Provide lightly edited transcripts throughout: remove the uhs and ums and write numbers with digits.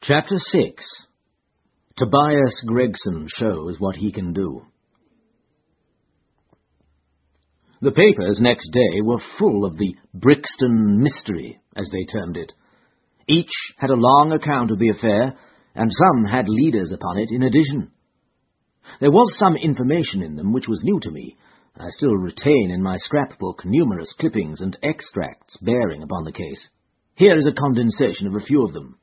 Chapter 6. Tobias Gregson shows what he can do. The papers next day were full of the Brixton mystery, as they termed it. Each had a long account of the affair, and some had leaders upon it in addition. There was some information in them which was new to me. I still retain in my scrapbook numerous clippings and extracts bearing upon the case. Here is a condensation of a few of them.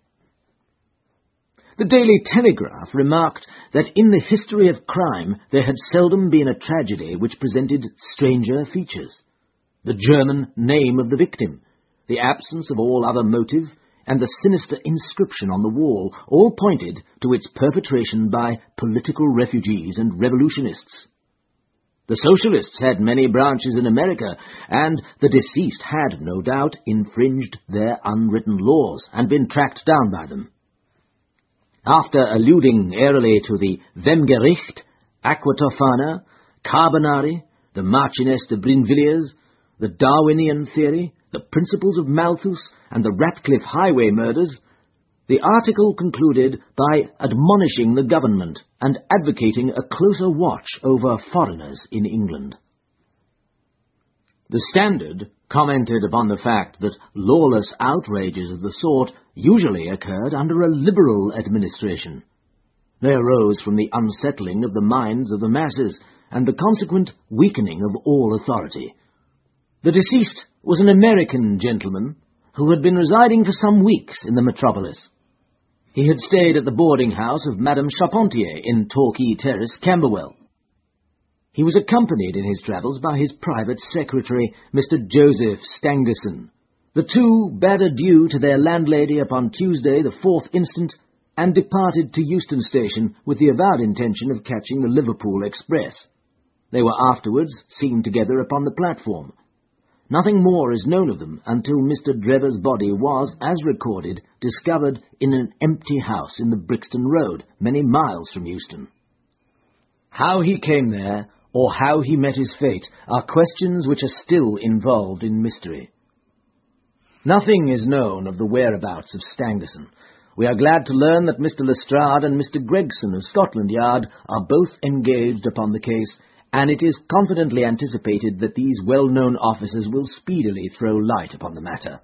The Daily Telegraph remarked that in the history of crime there had seldom been a tragedy which presented stranger features. The German name of the victim, the absence of all other motive, and the sinister inscription on the wall all pointed to its perpetration by political refugees and revolutionists. The Socialists had many branches in America, and the deceased had, no doubt, infringed their unwritten laws and been tracked down by them. After alluding airily to the Wemgericht, Aquatofana, Carbonari, the Marchioness de Brinvilliers, the Darwinian theory, the principles of Malthus, and the Ratcliffe highway murders, the article concluded by admonishing the government and advocating a closer watch over foreigners in England. The Standard commented upon the fact that lawless outrages of the sort usually occurred under a liberal administration. They arose from the unsettling of the minds of the masses and the consequent weakening of all authority. The deceased was an American gentleman who had been residing for some weeks in the metropolis. He had stayed at the boarding house of Madame Charpentier in Torquay Terrace, Camberwell. He was accompanied in his travels by his private secretary, Mr. Joseph Stangerson. The two bade adieu to their landlady upon Tuesday, the 4th instant, and departed to Euston Station with the avowed intention of catching the Liverpool express. They were afterwards seen together upon the platform. Nothing more is known of them until Mr. Drever's body was, as recorded, discovered in an empty house in the Brixton Road, many miles from Euston. How he came there, or how he met his fate, are questions which are still involved in mystery. Nothing is known of the whereabouts of Stangerson. We are glad to learn that Mr. Lestrade and Mr. Gregson of Scotland Yard are both engaged upon the case, and it is confidently anticipated that these well-known officers will speedily throw light upon the matter.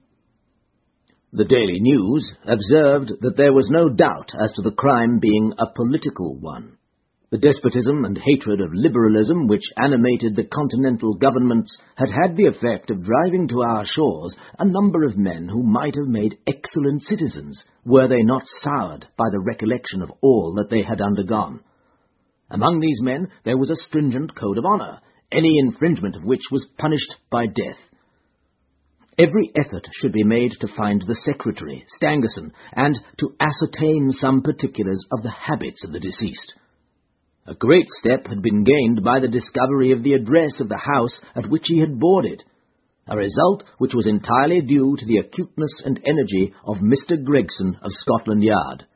The Daily News observed that there was no doubt as to the crime being a political one. The despotism and hatred of liberalism which animated the continental governments had had the effect of driving to our shores a number of men who might have made excellent citizens were they not soured by the recollection of all that they had undergone. Among these men there was a stringent code of honour, any infringement of which was punished by death. Every effort should be made to find the secretary, Stangerson, and to ascertain some particulars of the habits of the deceased. A great step had been gained by the discovery of the address of the house at which he had boarded, a result which was entirely due to the acuteness and energy of Mr. Gregson of Scotland Yard.